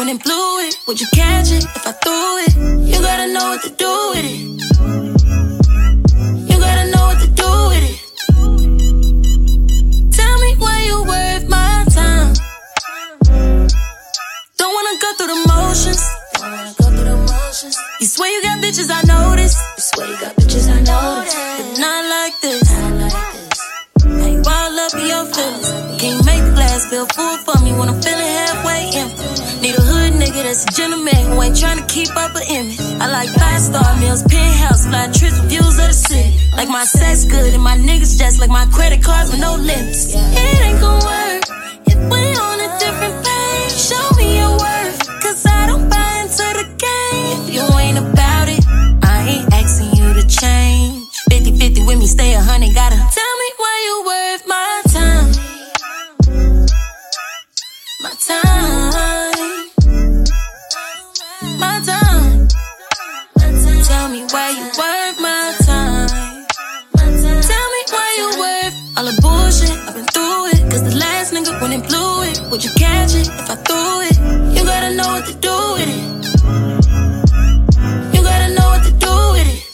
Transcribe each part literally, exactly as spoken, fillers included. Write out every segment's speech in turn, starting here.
went and blew it. Would you catch it if I threw it? You gotta know what to do with it. You gotta know what to do with it. Tell me why you worth my time. Don't wanna go through the motions. Don't wanna go through the motions. You swear you got bitches, I notice. You swear you got bitches, I notice. But not like this. Not like this. Ain't wild up in your feelings. Can't make the glass feel full for me when I'm feeling halfway empty. Need a hood nigga that's a gentleman who ain't trying to keep up an image. I like five-star meals, penthouse, fly trips, views of the city. Like my sex good and my niggas just like my credit cards with no limits. It ain't gon' work if we on a different page. Show me your worth, cause I don't buy into the game. If you ain't about it, I ain't asking you to change. fifty-fifty with me, stay a hundred, gotta tell me why you worth my time. My time. My time. Tell me why you worth my time. Tell me why you worth all the bullshit. I've been through it, cause the last nigga went and blew it. Would you catch it if I threw it? You gotta know what to do with it. You gotta know what to do with it.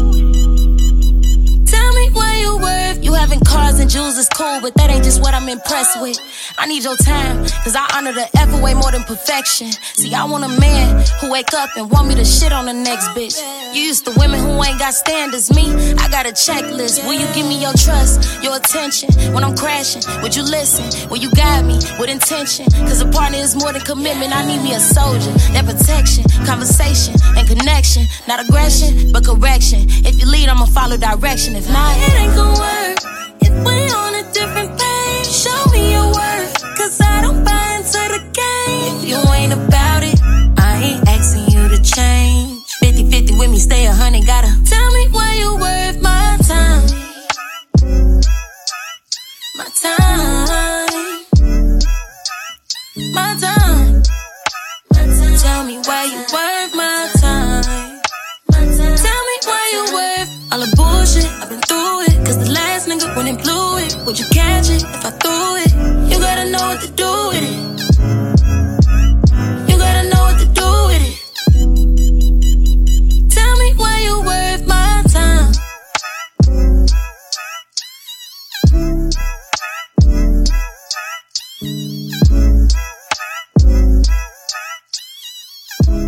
Tell me why you worth. You having cars and jewels is cool, but that ain't just what I'm impressed with. I need your time, cause I honor the effort way more than perfection. See, I want a man who wake up and want me to shit on the next bitch. You used to women who ain't got standards. Me, I got a checklist. Will you give me your trust, your attention? When I'm crashing, would you listen? Will you guide me with intention? Cause a partner is more than commitment. I need me a soldier. That protection, conversation, and connection. Not aggression, but correction. If you lead, I'ma follow direction. If not, it ain't gon' work. If we on a different page, show me your worth, cause I don't buy into the game. If you ain't about it, I ain't asking you to change. fifty-fifty with me, stay a hundred, gotta tell me why you worth my time. My time. My time. Tell me why you worth my time. Tell me why you worth all the bullshit. I've been through it, cause the last nigga went and blew it. Would you catch it if I threw it? You gotta know what to do with it. You gotta know what to do with it. Tell me why you worth my time.